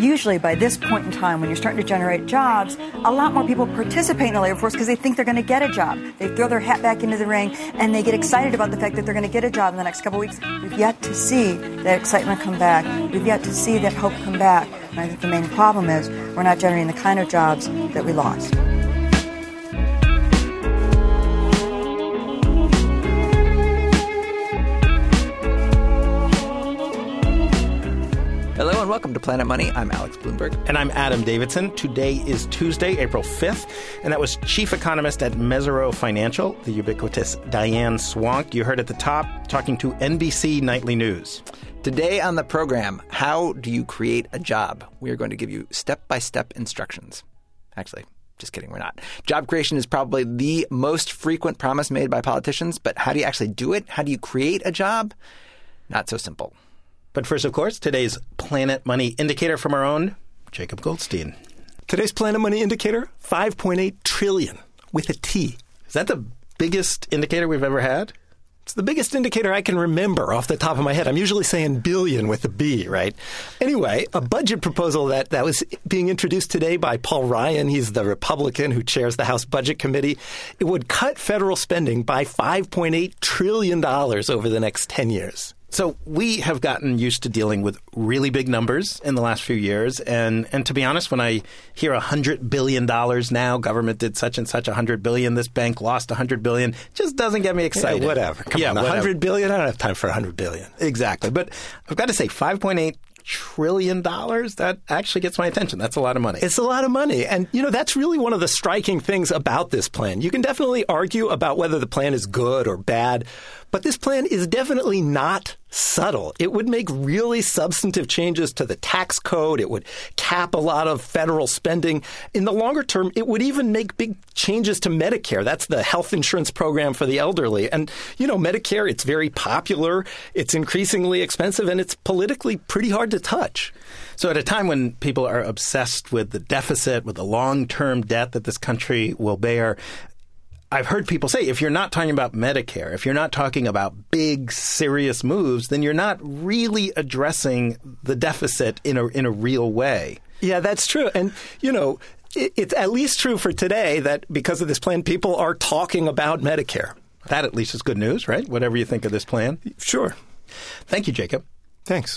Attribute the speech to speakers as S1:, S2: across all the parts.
S1: Usually by this point in time, when you're starting to generate jobs, a lot more people participate in the labor force because they think they're going to get a job. They throw their hat back into the ring and they get excited about the fact that they're going to get a job in the next couple of weeks. We've yet to see that excitement come back. We've yet to see that hope come back. And I think the main problem is we're not generating the kind of jobs that we lost.
S2: Hello and welcome to Planet Money. I'm Alex Bloomberg.
S3: And I'm Adam Davidson. Today is Tuesday, April 5th, and that was chief economist at Mesirow Financial, the ubiquitous Diane Swonk. You heard at the top, talking to NBC Nightly News.
S2: Today on the program, how do you create a job? We are going to give you step-by-step instructions. Actually, just kidding, we're not. Job creation is probably the most frequent promise made by politicians, but how do you actually do it? How do you create a job? Not so simple.
S3: But first, of course, today's Planet Money Indicator from our own Jacob Goldstein.
S4: Today's Planet Money Indicator, 5.8 trillion with a T.
S3: Is that the biggest indicator we've ever had?
S4: It's the biggest indicator I can remember off the top of my head. I'm usually saying billion with a B, right? Anyway, a budget proposal that was being introduced today by Paul Ryan. He's the Republican who chairs the House Budget Committee. It would cut federal spending by $5.8 trillion over the next 10 years.
S3: So we have gotten used to dealing with really big numbers in the last few years. And to be honest, when I hear $100 billion now, government did such and such $100 billion, this bank lost $100 billion, just doesn't get me excited.
S4: Yeah, whatever. Come on, $100 billion? I don't have time for $100 billion.
S3: Exactly. But I've got to say, $5.8 trillion, that actually gets my attention. That's a lot of money.
S4: It's a lot of money. And, that's really one of the striking things about this plan. You can definitely argue about whether the plan is good or bad, but this plan is definitely not subtle. It would make really substantive changes to the tax code. It would cap a lot of federal spending. In the longer term, it would even make big changes to Medicare. That's the health insurance program for the elderly. And, Medicare, it's very popular. It's increasingly expensive, and it's politically pretty hard to touch.
S3: So at a time when people are obsessed with the deficit, with the long-term debt that this country will bear, I've heard people say, if you're not talking about Medicare, if you're not talking about big, serious moves, then you're not really addressing the deficit in a real way.
S4: Yeah, that's true. And, it's at least true for today that because of this plan, people are talking about Medicare.
S3: That at least is good news, right? Whatever you think of this plan.
S4: Sure.
S3: Thank you, Jacob.
S4: Thanks.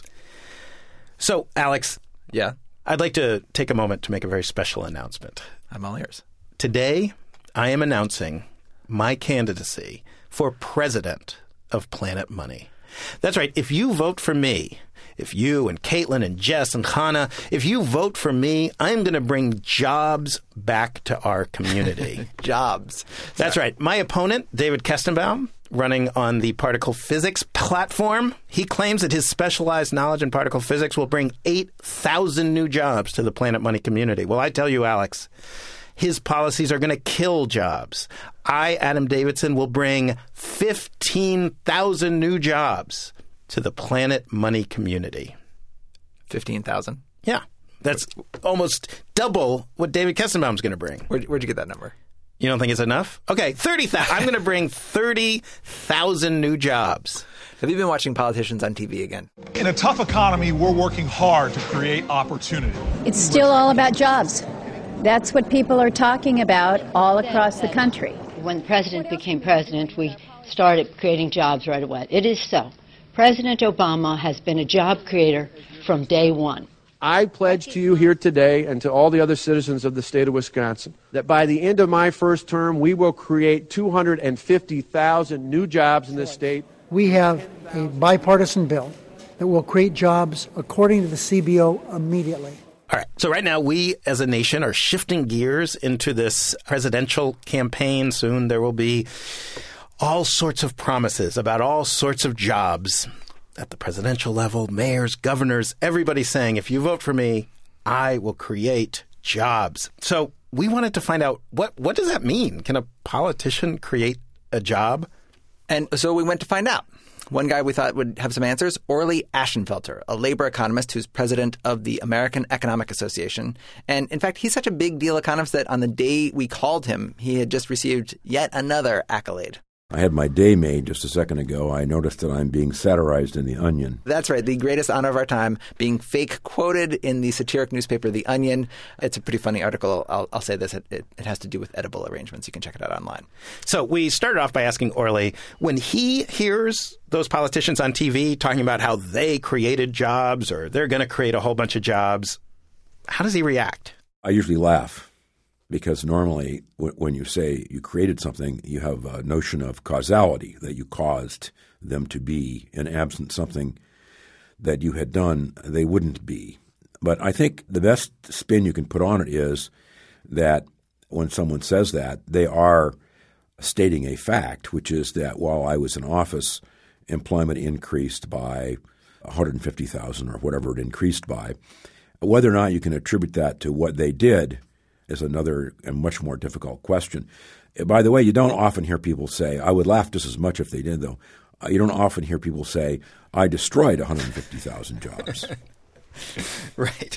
S3: So, Alex.
S2: Yeah?
S3: I'd like to take a moment to make a very special announcement.
S2: I'm all ears.
S3: Today, I am announcing my candidacy for president of Planet Money. That's right. If you vote for me, if you and Caitlin and Jess and Hannah, if you vote for me, I'm going to bring jobs back to our community.
S2: Jobs.
S3: That's right. My opponent, David Kestenbaum, running on the particle physics platform, he claims that his specialized knowledge in particle physics will bring 8,000 new jobs to the Planet Money community. Well, I tell you, Alex, his policies are going to kill jobs. I, Adam Davidson, will bring 15,000 new jobs to the Planet Money community.
S2: 15,000?
S3: Yeah. That's almost double what David Kestenbaum's going to bring.
S2: Where'd you get that number?
S3: You don't think it's enough? Okay, 30,000. I'm going to bring 30,000 new jobs.
S2: Have you been watching politicians on TV again?
S5: In a tough economy, we're working hard to create opportunity.
S6: It's still all about jobs. That's what people are talking about all across the country.
S7: When the president became president, we started creating jobs right away. It is so. President Obama has been a job creator from day one.
S8: I pledge to you here today and to all the other citizens of the state of Wisconsin that by the end of my first term, we will create 250,000 new jobs in this state.
S9: We have a bipartisan bill that will create jobs according to the CBO immediately.
S3: All right. So right now, we as a nation are shifting gears into this presidential campaign. Soon there will be all sorts of promises about all sorts of jobs at the presidential level, mayors, governors, everybody saying, if you vote for me, I will create jobs. So we wanted to find out, what does that mean? Can a politician create a job?
S2: And so we went to find out. One guy we thought would have some answers, Orly Ashenfelter, a labor economist who's president of the American Economic Association. And in fact, he's such a big deal economist that on the day we called him, he had just received yet another accolade.
S10: I had my day made just a second ago. I noticed that I'm being satirized in The Onion.
S2: That's right. The greatest honor of our time, being fake quoted in the satiric newspaper The Onion. It's a pretty funny article. I'll say this. It has to do with edible arrangements. You can check it out online.
S3: So we started off by asking Orly, when he hears those politicians on TV talking about how they created jobs or they're going to create a whole bunch of jobs, how does he react?
S10: I usually laugh. Because normally when you say you created something, you have a notion of causality, that you caused them to be, and absent something that you had done, they wouldn't be. But I think the best spin you can put on it is that when someone says that, they are stating a fact, which is that while I was in office, employment increased by 150,000 or whatever it increased by. Whether or not you can attribute that to what they did is another and much more difficult question. By the way, you don't often hear people say, I would laugh just as much if they did, though. You don't often hear people say, I destroyed 150,000 jobs.
S3: Right.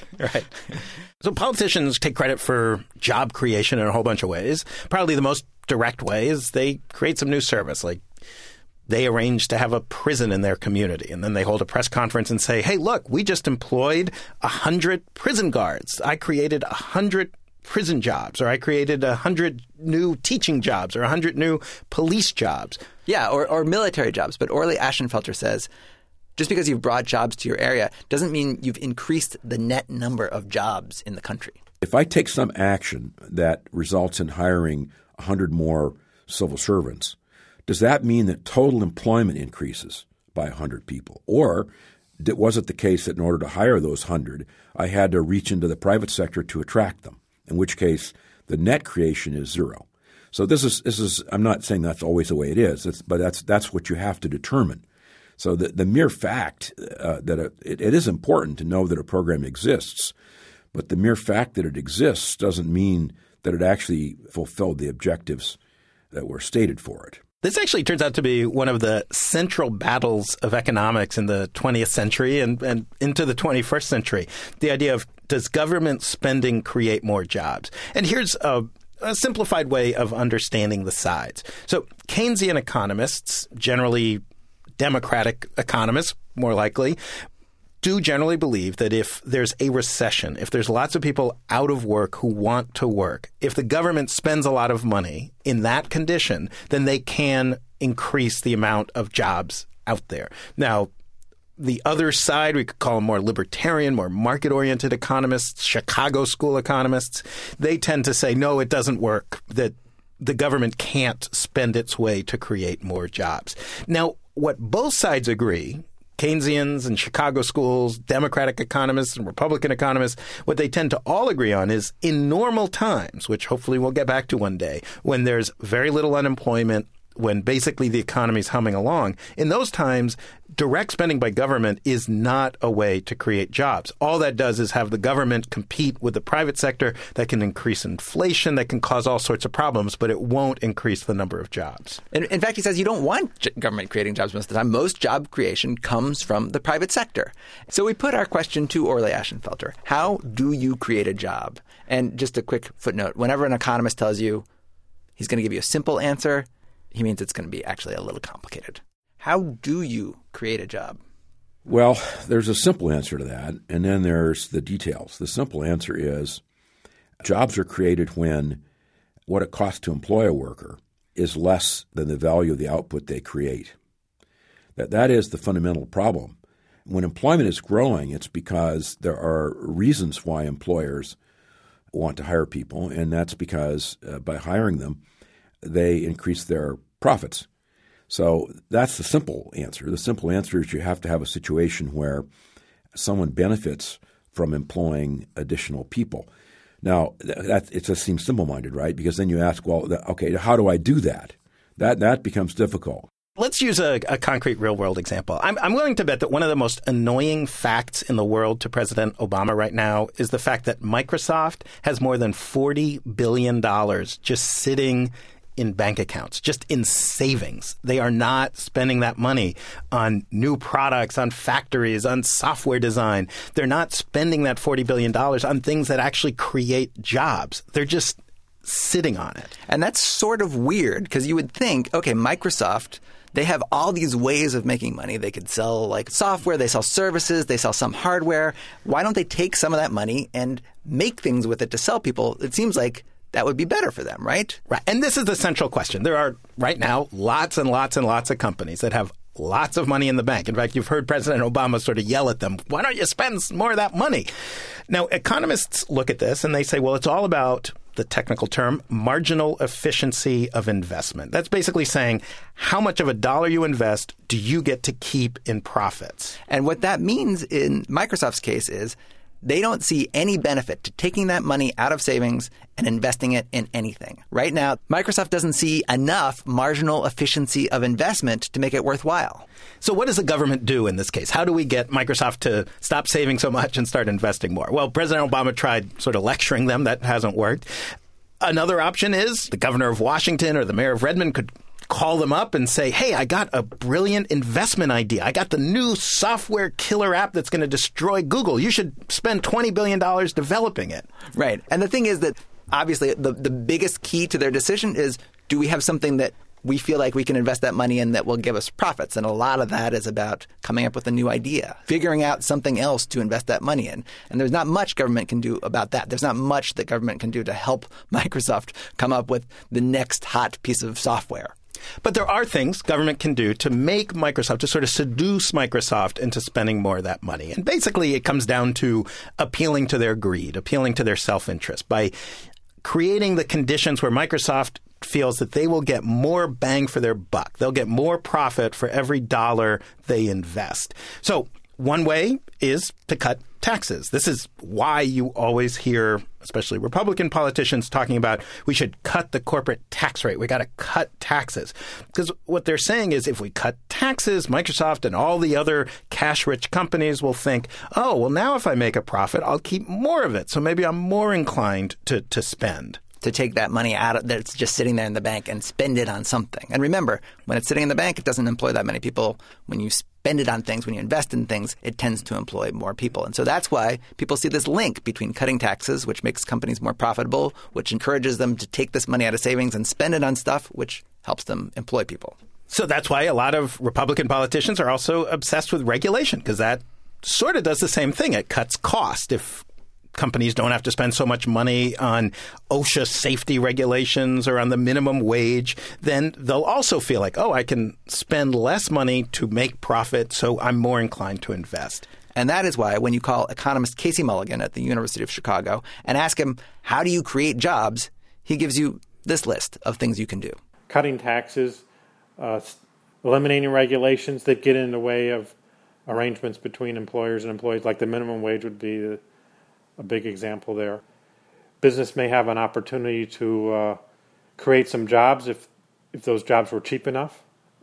S3: So politicians take credit for job creation in a whole bunch of ways. Probably the most direct way is they create some new service, like they arrange to have a prison in their community, and then they hold a press conference and say, hey, look, we just employed 100 prison guards. I created 100 prison jobs, or I created 100 new teaching jobs, or 100 new police jobs.
S2: Yeah, or military jobs. But Orly Ashenfelter says, just because you've brought jobs to your area doesn't mean you've increased the net number of jobs in the country.
S10: If I take some action that results in hiring 100 more civil servants, does that mean that total employment increases by 100 people? Or was it the case that in order to hire those 100, I had to reach into the private sector to attract them? In which case, the net creation is zero. So this is. I'm not saying that's always the way it is, but that's what you have to determine. So the mere fact that it is important to know that a program exists, but the mere fact that it exists doesn't mean that it actually fulfilled the objectives that were stated for it.
S3: This actually turns out to be one of the central battles of economics in the 20th century and into the 21st century. The idea of, does government spending create more jobs? And here's a simplified way of understanding the sides. So Keynesian economists, generally democratic economists, more likely, do generally believe that if there's a recession, if there's lots of people out of work who want to work, if the government spends a lot of money in that condition, then they can increase the amount of jobs out there. Now, the other side, we could call them more libertarian, more market-oriented economists, Chicago school economists, they tend to say, no, it doesn't work, that the government can't spend its way to create more jobs. Now, what both sides agree, Keynesians and Chicago schools, Democratic economists and Republican economists, what they tend to all agree on is in normal times, which hopefully we'll get back to one day, when there's very little unemployment, when basically the economy's humming along, in those times, direct spending by government is not a way to create jobs. All that does is have the government compete with the private sector. That can increase inflation, that can cause all sorts of problems, but it won't increase the number of jobs.
S2: In fact, he says you don't want government creating jobs most of the time. Most job creation comes from the private sector. So we put our question to Orly Ashenfelter. How do you create a job? And just a quick footnote, whenever an economist tells you he's going to give you a simple answer, he means it's going to be actually a little complicated. How do you create a job?
S10: Well, there's a simple answer to that, and then there's the details. The simple answer is jobs are created when what it costs to employ a worker is less than the value of the output they create. That is the fundamental problem. When employment is growing, it's because there are reasons why employers want to hire people, and that's because by hiring them, they increase their profits. So that's the simple answer. The simple answer is you have to have a situation where someone benefits from employing additional people. Now, it just seems simple-minded, right? Because then you ask, well, okay, how do I do that? That becomes difficult.
S3: Let's use a concrete real-world example. I'm willing to bet that one of the most annoying facts in the world to President Obama right now is the fact that Microsoft has more than $40 billion just sitting in bank accounts, just in savings. They are not spending that money on new products, on factories, on software design. They're not spending that $40 billion on things that actually create jobs. They're just sitting on it.
S2: And that's sort of weird because you would think, okay, Microsoft, they have all these ways of making money. They could sell like software, they sell services, they sell some hardware. Why don't they take some of that money and make things with it to sell people? It seems like that would be better for them, right?
S3: Right. And this is the central question. There are right now lots and lots and lots of companies that have lots of money in the bank. In fact, you've heard President Obama sort of yell at them, why don't you spend more of that money? Now, economists look at this and they say, well, it's all about the technical term, marginal efficiency of investment. That's basically saying how much of a dollar you invest do you get to keep in profits?
S2: And what that means in Microsoft's case is they don't see any benefit to taking that money out of savings and investing it in anything. Right now, Microsoft doesn't see enough marginal efficiency of investment to make it worthwhile.
S3: So what does the government do in this case? How do we get Microsoft to stop saving so much and start investing more? Well, President Obama tried sort of lecturing them. That hasn't worked. Another option is the governor of Washington or the mayor of Redmond could call them up and say, hey, I got a brilliant investment idea. I got the new software killer app that's going to destroy Google. You should spend $20 billion developing it.
S2: Right. And the thing is that obviously the biggest key to their decision is, do we have something that we feel like we can invest that money in that will give us profits? And a lot of that is about coming up with a new idea, figuring out something else to invest that money in. And there's not much government can do about that. There's not much that government can do to help Microsoft come up with the next hot piece of software.
S3: But there are things government can do to make Microsoft, to sort of seduce Microsoft into spending more of that money. And basically it comes down to appealing to their greed, appealing to their self-interest by creating the conditions where Microsoft feels that they will get more bang for their buck. They'll get more profit for every dollar they invest. So one way is to cut taxes. This is why you always hear, especially Republican politicians, talking about we should cut the corporate tax rate. We got to cut taxes. Because what they're saying is if we cut taxes, Microsoft and all the other cash-rich companies will think, oh, well, now if I make a profit, I'll keep more of it. So maybe I'm more inclined to spend.
S2: To take that money out of that's just sitting there in the bank and spend it on something. And remember, when it's sitting in the bank, it doesn't employ that many people. When you spend it on things, when you invest in things, it tends to employ more people. And so that's why people see this link between cutting taxes, which makes companies more profitable, which encourages them to take this money out of savings and spend it on stuff, which helps them employ people.
S3: So that's why a lot of Republican politicians are also obsessed with regulation, because that sort of does the same thing. It cuts cost. If companies don't have to spend so much money on OSHA safety regulations or on the minimum wage, then they'll also feel like, oh, I can spend less money to make profit, so I'm more inclined to invest.
S2: And that is why when you call economist Casey Mulligan at the University of Chicago and ask him, how do you create jobs, he gives you this list of things you can do.
S11: Cutting taxes, eliminating regulations that get in the way of arrangements between employers and employees, like the minimum wage would be a big example there. Business may have an opportunity to create some jobs if those jobs were cheap enough.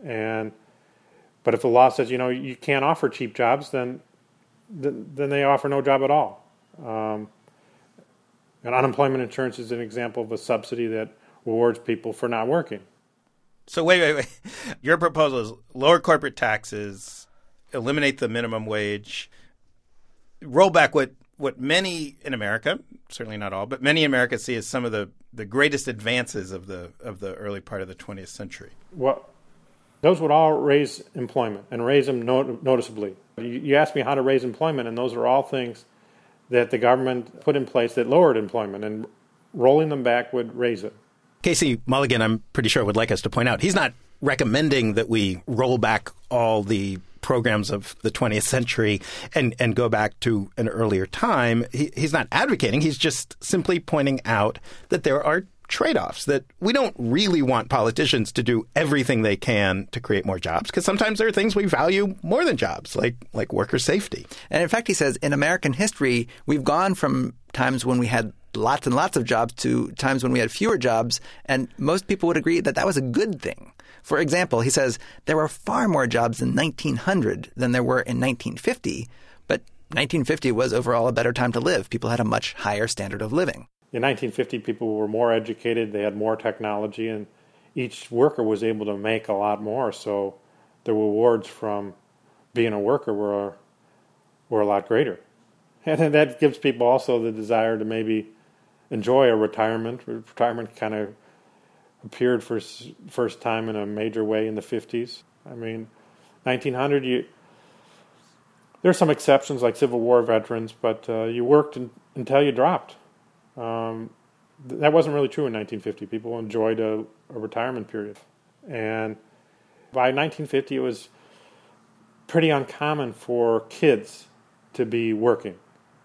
S11: But if the law says, you can't offer cheap jobs, then they offer no job at all. And unemployment insurance is an example of a subsidy that rewards people for not working.
S3: So wait. Your proposal is lower corporate taxes, eliminate the minimum wage, roll back what many in America, certainly not all, but many in America see as some of the greatest advances of the early part of the 20th century.
S11: Well, those would all raise employment and raise them noticeably. You asked me how to raise employment, and those are all things that the government put in place that lowered employment, and rolling them back would raise it.
S3: Casey Mulligan, I'm pretty sure, would like us to point out, he's not recommending that we roll back all the programs of the 20th century and go back to an earlier time. He's not advocating. He's just simply pointing out that there are trade-offs, that we don't really want politicians to do everything they can to create more jobs, because sometimes there are things we value more than jobs, like worker safety.
S2: And in fact, he says, in American history, we've gone from times when we had lots and lots of jobs to times when we had fewer jobs, and most people would agree that that was a good thing. For example, he says there were far more jobs in 1900 than there were in 1950, but 1950 was overall a better time to live. People had a much higher standard of living.
S11: In 1950, people were more educated, they had more technology, and each worker was able to make a lot more, so the rewards from being a worker were a lot greater. And that gives people also the desire to maybe enjoy a retirement. Retirement kind of appeared for first time in a major way in the 50s. I mean, 1900, there's some exceptions like Civil War veterans, but you worked until you dropped. That wasn't really true in 1950. People enjoyed a retirement period. And by 1950, it was pretty uncommon for kids to be working.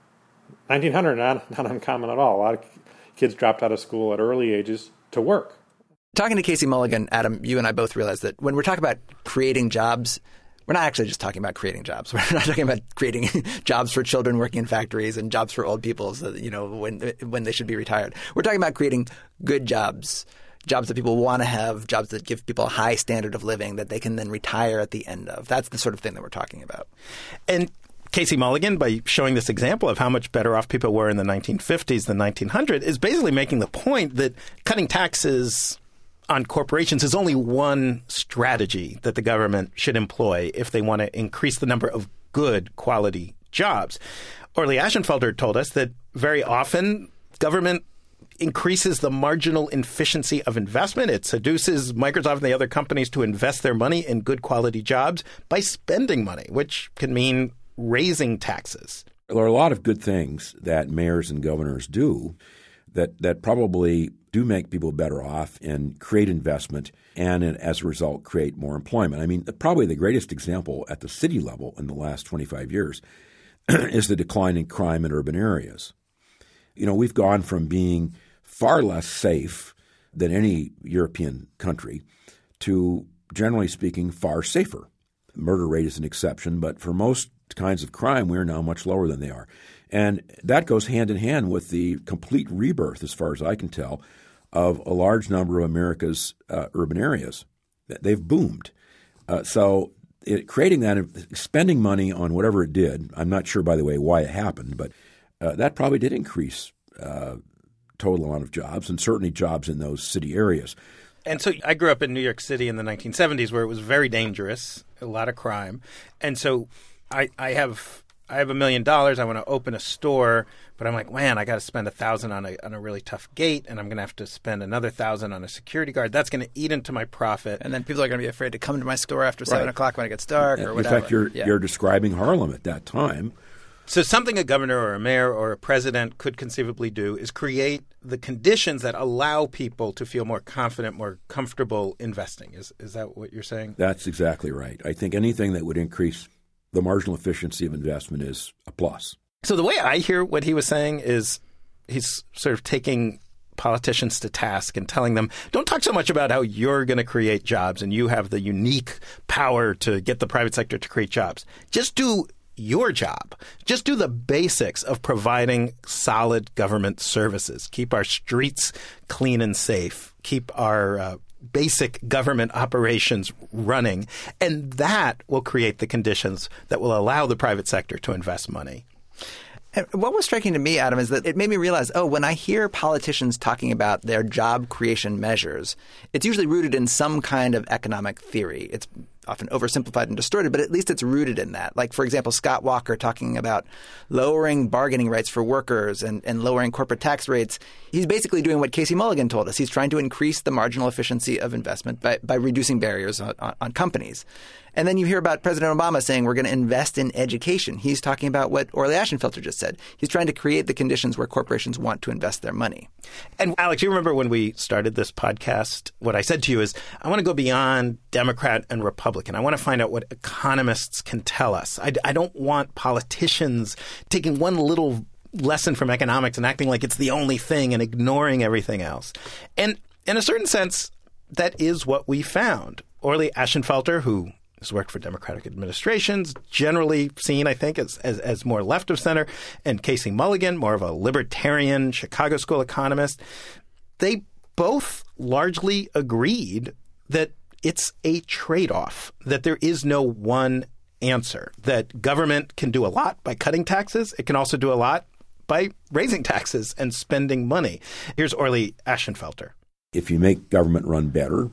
S11: 1900, not uncommon at all. A lot of kids dropped out of school at early ages to work.
S2: Talking to Casey Mulligan, Adam, you and I both realize that when we're talking about creating jobs, we're not actually just talking about creating jobs. We're not talking about creating jobs for children working in factories and jobs for old people, so that, when they should be retired. We're talking about creating good jobs, jobs that people want to have, jobs that give people a high standard of living that they can then retire at the end of. That's the sort of thing that we're talking about.
S3: And Casey Mulligan, by showing this example of how much better off people were in the 1950s than 1900, is basically making the point that cutting taxes on corporations is only one strategy that the government should employ if they want to increase the number of good quality jobs. Orley Ashenfelter told us that very often government increases the marginal efficiency of investment. It seduces Microsoft and the other companies to invest their money in good quality jobs by spending money, which can mean raising taxes.
S10: There are a lot of good things that mayors and governors do that probably do make people better off and create investment and as a result create more employment. I mean, probably the greatest example at the city level in the last 25 years is the decline in crime in urban areas. We've gone from being far less safe than any European country to, generally speaking, far safer. Murder rate is an exception, but for most kinds of crime, we're now much lower than they are. And that goes hand in hand with the complete rebirth, as far as I can tell, of a large number of America's urban areas. They've boomed. So creating that, spending money on whatever it did, I'm not sure, by the way, why it happened, but that probably did increase total amount of jobs and certainly jobs in those city areas.
S3: And so I grew up in New York City in the 1970s where it was very dangerous, a lot of crime. And so I have $1 million. I want to open a store, but I'm like, man, I got to spend $1,000 on a really tough gate, and I'm going to have to spend another $1,000 on a security guard. That's going to eat into my profit.
S2: And then people are going to be afraid to come to my store after 7 o'clock when it gets dark or whatever.
S10: In fact, you're describing Harlem at that time.
S3: So something a governor or a mayor or a president could conceivably do is create the conditions that allow people to feel more confident, more comfortable investing. Is that what you're saying?
S10: That's exactly right. I think anything that would increase the marginal efficiency of investment is a plus.
S3: So the way I hear what he was saying is he's sort of taking politicians to task and telling them, don't talk so much about how you're going to create jobs and you have the unique power to get the private sector to create jobs. Just do your job. Just do the basics of providing solid government services. Keep our streets clean and safe. Keep our basic government operations running. And that will create the conditions that will allow the private sector to invest money.
S2: And what was striking to me, Adam, is that it made me realize, when I hear politicians talking about their job creation measures, it's usually rooted in some kind of economic theory. It's often oversimplified and distorted, but at least it's rooted in that. Like, for example, Scott Walker talking about lowering bargaining rights for workers and lowering corporate tax rates. He's basically doing what Casey Mulligan told us. He's trying to increase the marginal efficiency of investment by reducing barriers on companies. And then you hear about President Obama saying we're going to invest in education. He's talking about what Orley Ashenfelter just said. He's trying to create the conditions where corporations want to invest their money.
S3: And Alex, you remember when we started this podcast, what I said to you is, I want to go beyond Democrat and Republican. I want to find out what economists can tell us. I don't want politicians taking one little lesson from economics and acting like it's the only thing and ignoring everything else. And in a certain sense, that is what we found. Orley Ashenfelter, who has worked for Democratic administrations, generally seen, I think, as more left of center, and Casey Mulligan, more of a libertarian Chicago school economist, they both largely agreed that it's a trade-off, that there is no one answer, that government can do a lot by cutting taxes. It can also do a lot by raising taxes and spending money. Here's Orley Ashenfelter.
S10: If you make government run better,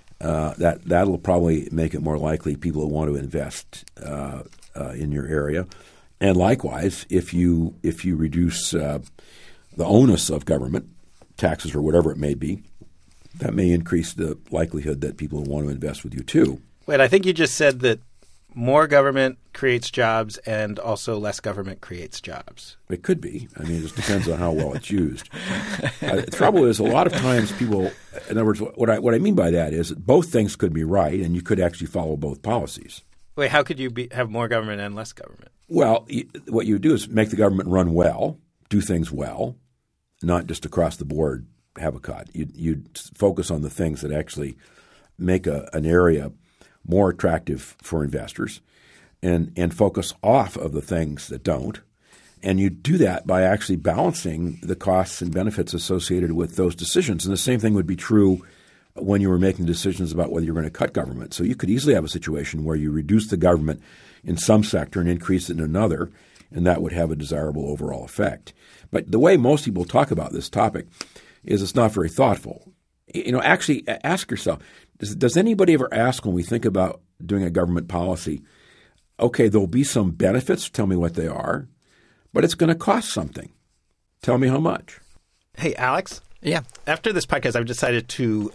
S10: that'll probably make it more likely people will want to invest in your area. And likewise, if you reduce the onus of government, taxes or whatever it may be, that may increase the likelihood that people will want to invest with you too.
S3: Wait, I think you just said that more government creates jobs and also less government creates jobs.
S10: It could be. I mean, it just depends on how well it's used. The trouble is a lot of times people – in other words, what I mean by that is that both things could be right and you could actually follow both policies.
S3: Wait, how could you have more government and less government?
S10: Well, what you do is make the government run well, do things well, not just across the board have a cut. You focus on the things that actually make an area more attractive for investors and focus off of the things that don't. And you do that by actually balancing the costs and benefits associated with those decisions. And the same thing would be true when you were making decisions about whether you're going to cut government. So you could easily have a situation where you reduce the government in some sector and increase it in another, and that would have a desirable overall effect. But the way most people talk about this topic is it's not very thoughtful. Actually ask yourself, does anybody ever ask when we think about doing a government policy, okay, there'll be some benefits, tell me what they are, but it's going to cost something. Tell me how much.
S3: Hey, Alex?
S2: Yeah.
S3: After this podcast, I've decided to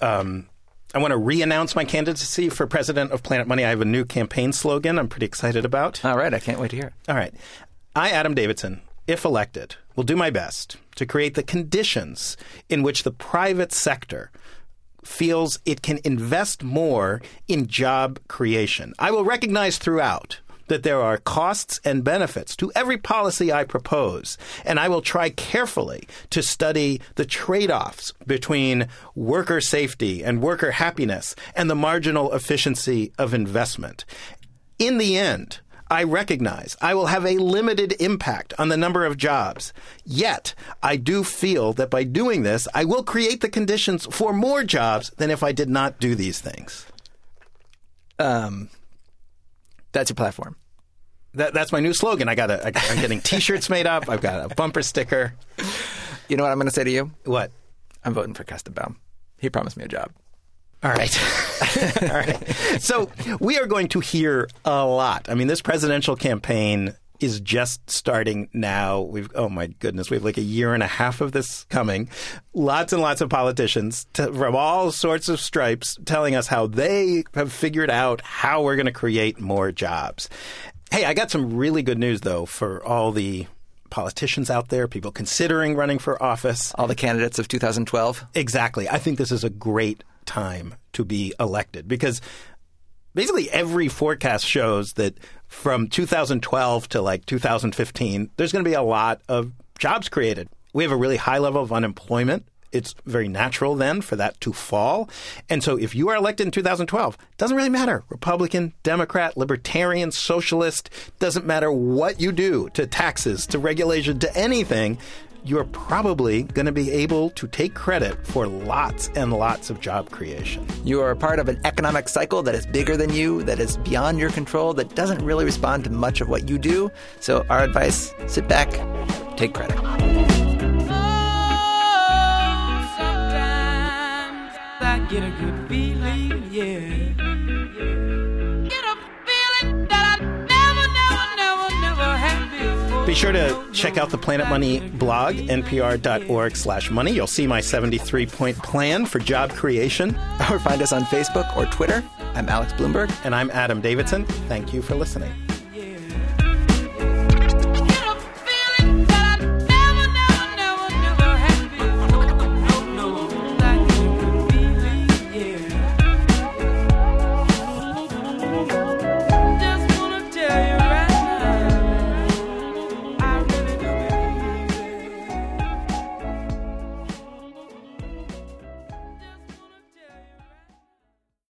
S3: I want to re-announce my candidacy for president of Planet Money. I have a new campaign slogan I'm pretty excited about.
S2: All right. I can't wait to hear it.
S3: All right. I, Adam Davidson, if elected, will do my best to create the conditions in which the private sector feels it can invest more in job creation. I will recognize throughout that there are costs and benefits to every policy I propose, and I will try carefully to study the trade-offs between worker safety and worker happiness and the marginal efficiency of investment. In the end, I recognize I will have a limited impact on the number of jobs. Yet, I do feel that by doing this, I will create the conditions for more jobs than if I did not do these things.
S2: That's your platform.
S3: That's my new slogan. I'm getting T-shirts made up. I've got a bumper sticker.
S2: You know what I'm going to say to you?
S3: What?
S2: I'm voting for Kestenbaum. He promised me a job.
S3: All right. All right. So we are going to hear a lot. I mean, this presidential campaign is just starting now. Oh my goodness, we have like a year and a half of this coming. Lots and lots of politicians from all sorts of stripes telling us how they have figured out how we're going to create more jobs. Hey, I got some really good news, though, for all the politicians out there, people considering running for office.
S2: All the candidates of 2012.
S3: Exactly. I think this is a great time to be elected because basically every forecast shows that from 2012 to like 2015, there's going to be a lot of jobs created. We have a really high level of unemployment. It's very natural then for that to fall. And so if you are elected in 2012, it doesn't really matter. Republican, Democrat, Libertarian, Socialist, doesn't matter what you do to taxes, to regulation, to anything, you're probably going to be able to take credit for lots and lots of job creation.
S2: You are a part of an economic cycle that is bigger than you, that is beyond your control, that doesn't really respond to much of what you do. So our advice, sit back, take credit.
S12: I get a good feeling, yeah. Get a feeling that I never had before.
S3: Be sure to check out the Planet Money blog, npr.org/money. You'll see my 73-point plan for job creation.
S2: Or find us on Facebook or Twitter. I'm Alex Blumberg.
S3: And I'm Adam Davidson. Thank you for listening.